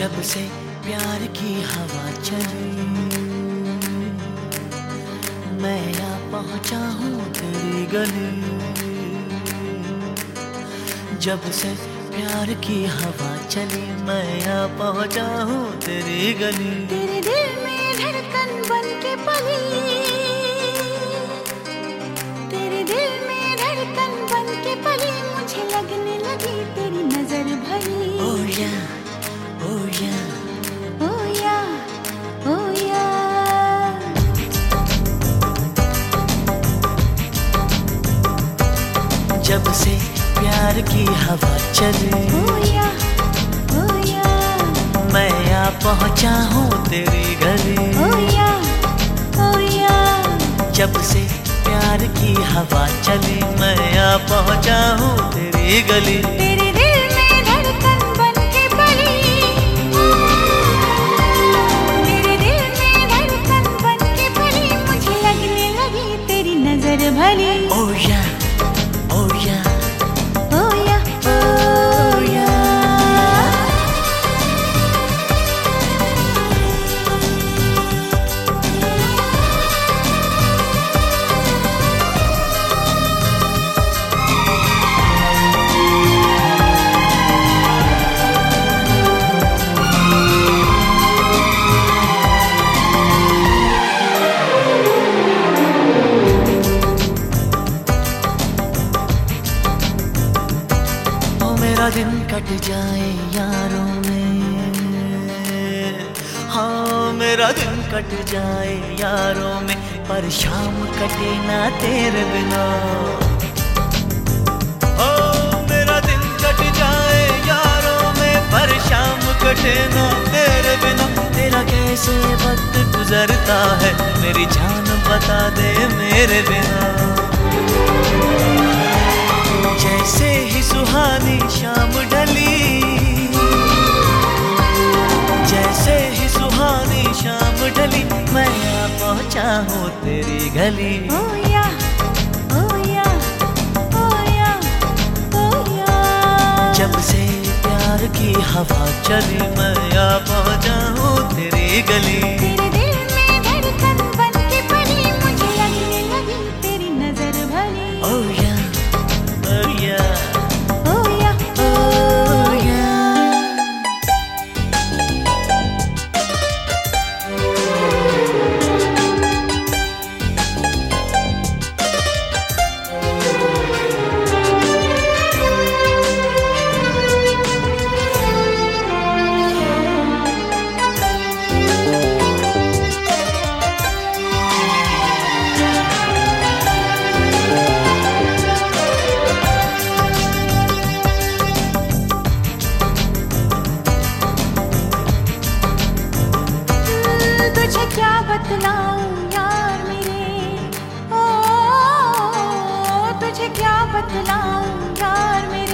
जब से प्यार की हवा चली, मैं आ पहुंचा हूँ तेरी गली। जब से प्यार की हवा चली, मैं आ पहुंचा हूँ तेरी गली। तेरे दिल में धड़कन बन के पली, तेरे दिल में धड़कन बन के पली, मुझे लगने लगी तेरी नजर भरी। Oh yeah, oh yeah, oh yeah, oh yeah। जब से प्यार की हवा चली, oh yeah, oh yeah। मैं आ पहुंचा हूँ तेरी गली। oh yeah, oh yeah। जब से प्यार की हवा चली, मैं आ पहुंचा हूँ तेरी गली। तेरे दिल में धड़कन बन के पली, तेरे दिल में धड़कन बन के पली, मुझे लगने लगी तेरी नजर भली। Oh yeah, oh yeah, oh yeah, oh yeah। मेरा दिन कट जाए यारों में, हाँ मेरा दिन कट जाए यारों में, पर शाम कटे ना तेरे बिना। ओ मेरा दिन कट जाए यारों में, पर शाम कटे ना तेरे बिना। तेरा कैसे वक्त गुजरता है, मेरी जान बता दे मेरे बिना। जैसे ही सुहानी शाम ढली, जैसे ही सुहानी शाम ढली, मैं आ पहुंचा हूँ तेरी गली। oh yeah, oh yeah, oh yeah, oh yeah। जब से प्यार की हवा चली, मैं आ पहुंचा हूँ तेरी गली। तेरे दिल में धड़कन बन के पली, मुझे लगने लगी तेरी नजर भली। Oh yeah, oh yeah, oh yeah, oh yeah। तुझे क्या बतलाऊं यार मेरे, ओ तुझे क्या बतलाऊं यार मेरे।